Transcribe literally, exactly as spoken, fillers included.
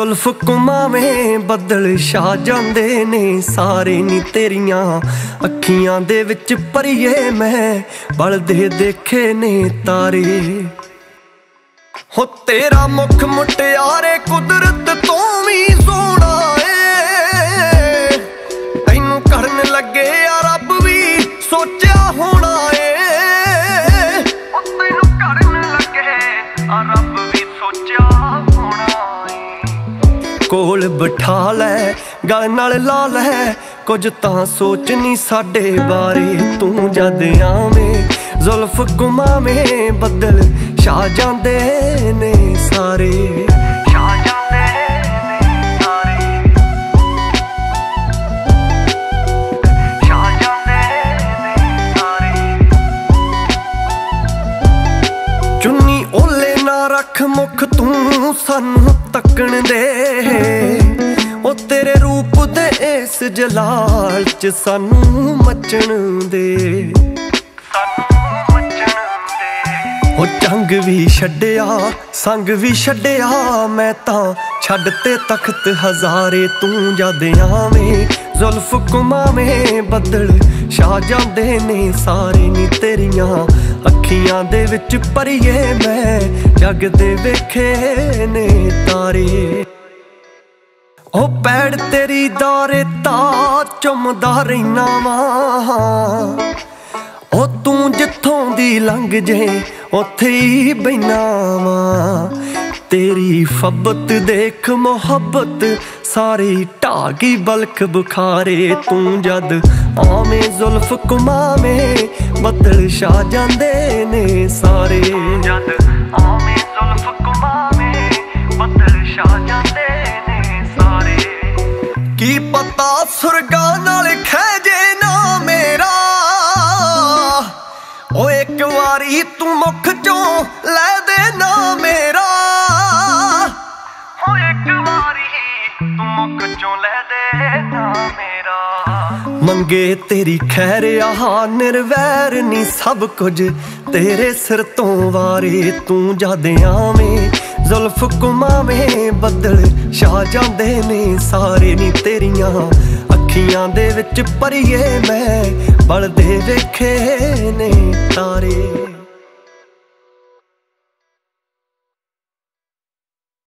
ਜ਼ੁਲਫ ਘੁਮਾਵੇਂ ਬੱਦਲ ਛਾ ਜਾਂਦੇ ਨੇ ਸਾਰੇ ਨੀ ਤੇਰੀਆਂ ਅੱਖੀਆਂ ਦੇ ਵਿੱਚ ਪਰੀਏ ਮੈਂ ਬਲਦੇ ਦੇਖੇ ਨੇ ਤਾਰੇ ਹੋ ਤੇਰਾ ਮੁਖ ਮੁਟਿਆਰੇ ਕੁਦਰਤ ਤੋਂ ਵੀ ਸੋਹਣਾ ਏ ਤੈਨੂੰ ਕਰਨ ਲੱਗੇ ਆ ਰੱਬ ਵੀ ਸੋਚਿਆ ਹੋਣਾ ਏ ਤੈਨੂੰ ਕਰਨ ਲੱਗੇ ਆ ਰੱਬ ਵੀ ਸੋਚਿਆ ਹੋਣਾ ਏ ਕੋਲ ਬਿਠਾ ਲੈ ਗਲ ਨਾਲ ਲਾ ਲੈ ਕੁਝ ਤਾਂ ਸੋਚ ਨੀ ਸਾਡੇ ਬਾਰੇ ਤੂੰ ਜਦ ਆਵੇਂ ਜ਼ੁਲਫ ਘੁਮਾਵੇਂ ਬੱਦਲ ਛਾ ਜਾਂਦੇ ਨੇ ਸਾਰੇ ਛਾ ਜਾਂਦੇ ਨੇ ਸਾਰੇ ਛਾ ਜਾਂਦੇ ਨੇ ਸਾਰੇ ਚੁੰਨੀ ਓਲੇ ਨਾ ਰੱਖ ਮੁਖ ਤੂੰ ਸਾਨੂੰ ਤੱਕਣ ਦੇ ਉਹ ਤੇਰੇ ਰੂਪ ਦੇ ਇਸ ਜਲਾਲ ਚ ਸਾਨੂੰ ਮੱਚਣ ਦੇ ਉਹ ਜੰਗ ਵੀ ਛੱਡਿਆ ਸੰਗ ਵੀ ਛੱਡਿਆ ਮੈਂ ਤਾਂ ਛੱਡ ਤੇ ਤਖਤ ਹਜ਼ਾਰੇ ਤੂੰ ਜਦ ਆਵੇਂ ਜ਼ੁਲਫ ਘੁਮਾਵੇਂ ਬੱਦਲ ਛਾ ਜਾਂਦੇ ਨੇ ਸਾਰੇ ਨੀ ਤੇਰੀਆਂ ਅੱਖੀਆਂ ਦੇ ਵਿੱਚ ਪਰੀਏ ਮੈਂ ਜਗ ਦੇ ਵੇਖੇ ਨੇ ਤਾਰੇ ਉਹ ਪੈੜ ਤੇਰੀ ਦਾਰੇ ਤਾਂ ਚੁੰਮਦਾ ਰਹਿਣਾ ਵਾਂ ਉਹ ਤੂੰ ਜਿੱਥੋਂ ਦੀ ਲੰਘ ਜੇ ਉੱਥੇ ਹੀ ਬੈਨਾ ਵਾਂ ਤੇਰੀ ਫੱਬਤ ਦੇਖ ਮੁਹੱਬਤ ਸਾਰੀ ਢਾਗੀ ਬਲਖ ਬੁਖਾਰੇ ਤੂੰ ਜਦ ਆਵੇਂ ਜ਼ੁਲਫ ਘੁਮਾਵੇਂ ਬੱਦਲ ਛਾ ਜਾਂਦੇ ਨੇ ਸਾਰੇ ਜਦ ਆਵੇਂ ਜ਼ੁਲਫ ਘੁਮਾਵੇਂ ਬੱਦਲ ਛਾ ਜਾਂਦੇ ਨੇ ਸਾਰੇ ਕੀ ਪਤਾ ਸੁਰਗਾਂ ਨਾਲ ਖਹਿ ਜੇ ਨਾ ਮੇਰਾ ਓ ਇੱਕ ਵਾਰੀ ਤੂੰ ਮੁਖ ਚੋਂ ਲੈ ਦੇ ਨਾ ਮੇਰਾ ਓ ਇੱਕ ਵਾਰੀ ਤੂੰ ਮੁਖ ਚੋਂ ਲੈ ਦੇ ਨਾ ਮੇਰਾ ਮੰਗੇ ਤੇਰੀ ਖੈਰ ਆਹ ਨਿਰਵੈਰ ਨੀ ਸਭ ਕੁਝ ਤੇਰੇ ਸਿਰ ਤੋਂ ਵਾਰੇ ਤੂੰ ਜਦ ਆਵੇਂ ਜ਼ੁਲਫ ਘੁਮਾਵੇਂ ਬੱਦਲ ਛਾ ਜਾਂਦੇ ਨੇ ਸਾਰੇ ਨੀ ਤੇਰੀਆਂ ਅੱਖੀਆਂ ਦੇ ਵਿੱਚ ਪਰੀਏ ਮੈਂ ਬਲਦੇ ਵੇਖੇ ਨੇ ਤਾਰੇ।